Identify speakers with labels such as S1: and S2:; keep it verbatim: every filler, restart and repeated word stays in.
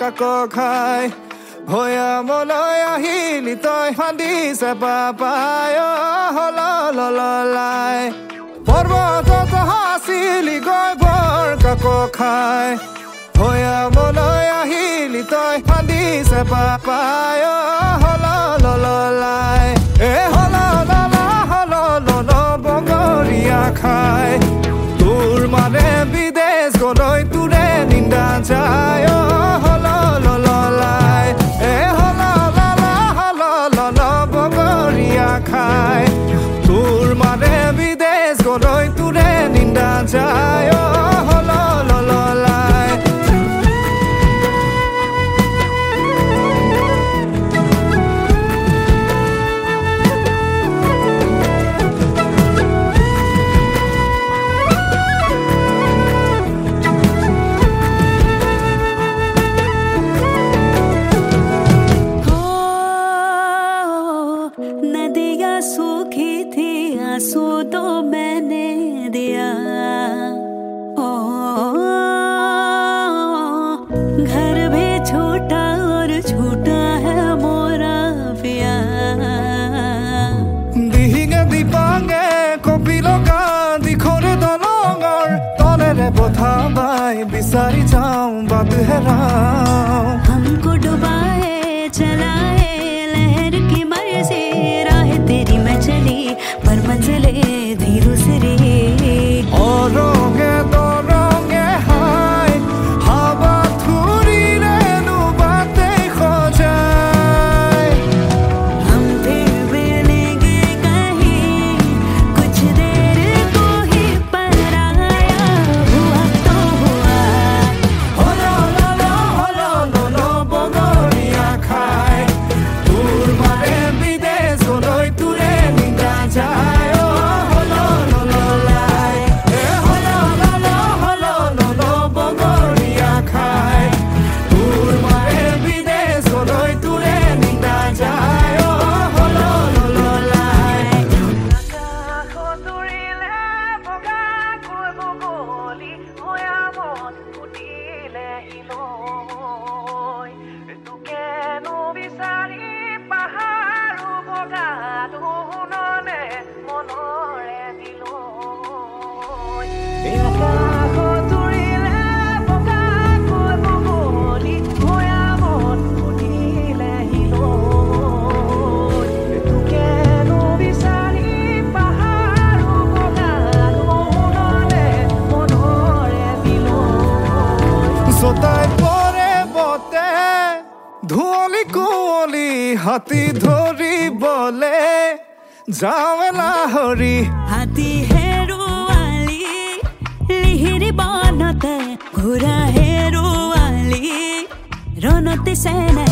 S1: কাকো খাই ভয়া মলয় আহিলি তই ফান্দিছে পাপায় হললাই পৰ্বতত হাছিলি গৈ বৰ কাকো খাই ভয়া মলয় আহিলি তই ফান্দিছে পাপায় হললাই এ হললা হলল বগৰীয়া খাই তোৰ মানে বিদেশ গলৈ তোৰে নিন্দা যায় হললাই এ হললা হলল বগৰীয়া খাই তোৰ মানে বিদেশ গলৈ তোৰে নিন্দা যায় হললাই
S2: सूखी थी आंसू तो मैंने दिया ओ घर भी छूटा और छूटा है मोरा पिया
S1: दिहिंगे दीपांगे कपिलो का दिखोरे दलंगर तले रे बोथा बाई बिसारी जाऊं बात हेराऊं
S2: हमको डुबाए चलाए लहर की मर्जी राह तेरी मैं चली पर मंजिले धीरू से रे
S1: और रोंगे तो रोंगे हाय हवा थोड़ी रेनू बातें खो जाए
S2: हम फिर मिलेंगे कहीं कुछ देर को ही पराया हुआ तो हुआ
S1: होलो लोलो होलो लोलो बगरिया खाए दूर मारे विदेश गलै तुरे निंदा যায় होलो लोलो লাই এ होलो लोलो होलो लोलो बगरिया खाए दूर मारे विदेश गलै तुरे निंदा যায় होलो लोलो লাই সতাই পরে বতে ধুলি কুঁৱলী হাতী ধৰি বলে যাওলা হৰি
S2: हाथी हेरुवाली लिहिरी बनते घुरा हेरुवाली रनते सेना